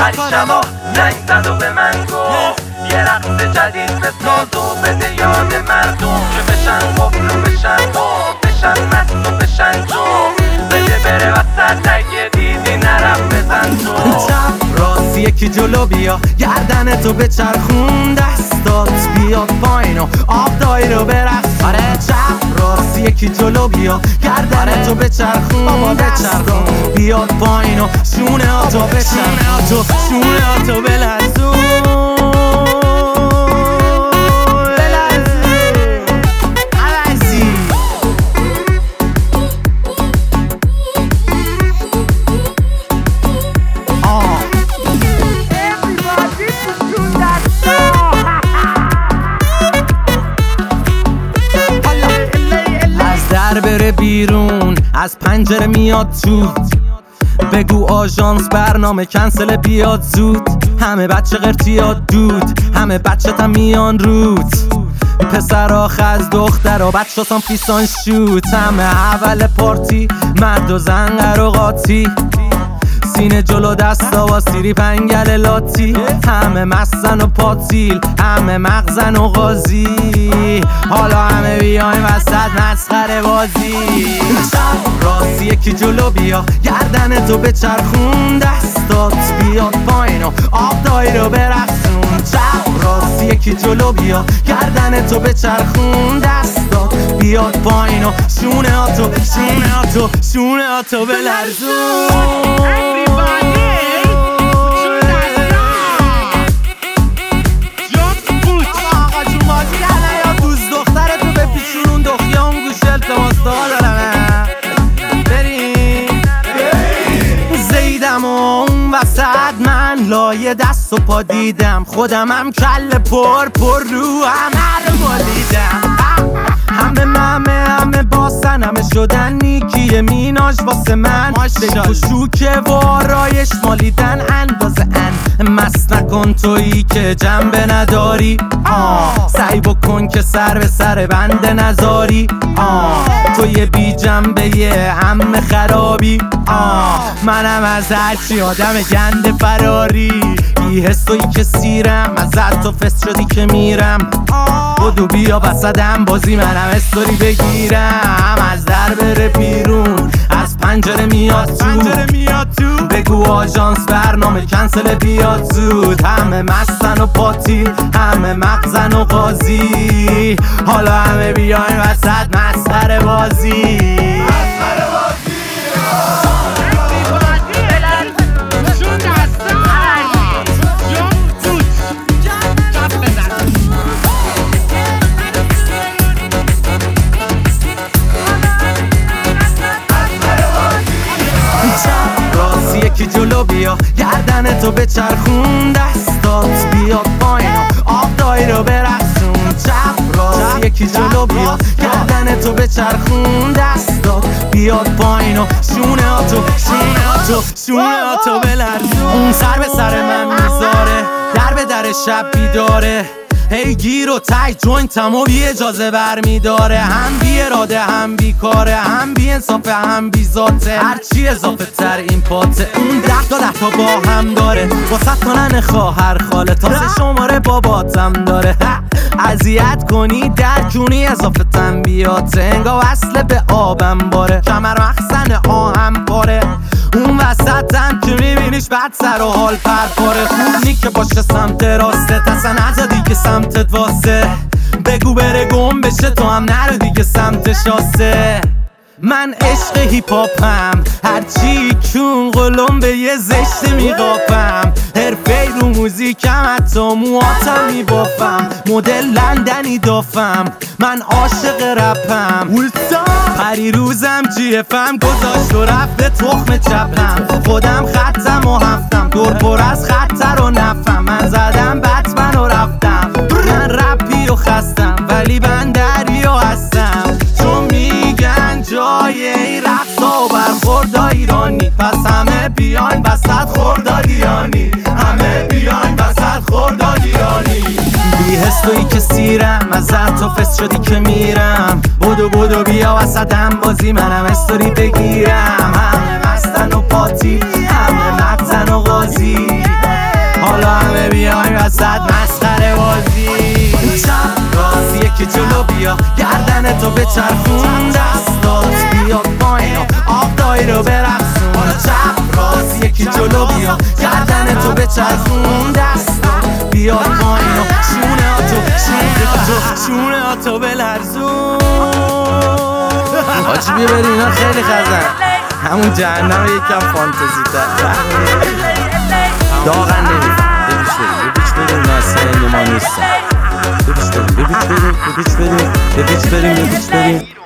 پریشبا زنگ زد و به من گفت یه رقص جدید بساز و بده یاد مردم که بشن قفل و بشن قفل بشن مست و بشن جو بده بره وسط اگه دیدی نرم بزن تو چپ راست یکی جلو بیا گردن تو بچرخون دستات بیاد پایین و آب دایی رو برقص آره چپ راست یکی جلو بیا گردن تو بچرخون دستات بیاد پایین و شونه ها تو بچرخون شونه ها تو بلرزون بره بیرون از پنجره میاد تو بگو آژانس برنامه کنسل بیاد زود همه بچه قرتیاد دود همه بچه تا میان روت پسرها خز دخترها بچه سان فیسان شوت همه اول پارتی مرد و زن قراقاتی سینه جلو دستا و سیری پنگل لاتی همه مستن و پاتیل همه مغزن و غازی حالا همه بیایم وسط مسخره بازی چپ راست یکی جلو بیا گردن تو بچرخون دستات بیاد پایین و آب دایی رو برقصون چپ راست یکی جلو بیا گردن تو بچرخون دستات بیاد پایین و شونه ها تو بلرزون وسط من لایه دست و پا دیدم خودمم کل پر رو همه رو مالیدم همه باسن همه شدن نیکی میناژ واسه من شک و شوکه و آرایش مالیدن اندازه مست نکن تویی که جنبه نداری سعی بکن که سر به سر بنده نذاری توی بی جنبه همه خرابی منم از هرچی آدم گنده فراری بی حسوی که سیرم ازت تو فست شدی که میرم بدو بیا وسطم بازی منم استوری بگیرم از در بره بیرون از پنجره میاد تو بگو آژانس برنامه کنسل بیاد زود همه مستن و پاتیل همه مغزن و غازی حالا همه بیاین وسط مسخره بازی یکی جلو بیا گردن تو بچرخون دستات بیاد پایین آب دایی رو برقصون چپ راست یکی جلو بیا گردن تو بچرخون دستات بیاد پایین و شونه ها تو بلرزون اون سر به سر من میذاره در به در شب بیداره هی گیر و تای جوینتم و بی اجازه برمیداره هم بی اراده هم بی کاره هم بی انصافه هم بی ذاته هرچی اضافه تر این پاته اون 10 تا با هم داره واسه کنن خواهر خاله تازه شماره باباتم داره اذیت کنی در جونی اضافه تنبیاته انگا وصله به آبم باره کمر مخزن آهم پاره اون وسطم که میبینیش بعد سر و حال پرپاره خوب که باشه سمت راسته تسن نزدی که سمتت واسه بگو بره گم بشه تو هم نرو دیگه سمت شاسه من عشق هیپاپم هرچی کون قلم به یه زشت میقاپم حرفه رو موزیکم حتی مواتم میبافم مدل لندنی دافم من عاشق رپم پری روزم جیفم گذاشت و رفته تخم چپم خودم خطم و هفتم دور پر از خطر و نفم من زدم بتمن و رفتم من رپی و خستم ولی من دریا هستم چون میگن جای این رقصا و برخوردا ایرانی پس همه بیاین وسط خوردادیانی همه بیاین وسط خوردادیانی بی حس تویی که سیرم ازت تو فست شدی که میرم بدو بیا وسطم بازی منم استوری بگیرم همه مستن و پاتی همه مغزن و غازی وسط مسخره بازی. چپ راست یکی جلو بیا گردن تو بچرخون، دستات بیا پایین و آب دایی رو برقصون. چپ راست یکی جلو بیا گردن تو بچرخون، دستات بیا پایین و شونه تو بلرزون. آجی بیا بریم اینا خیلی خزن، همون جهنم یکم فانتزی تر داغن نمید. ببیچ بریم ناسه ما نیستن. ببیچ بریم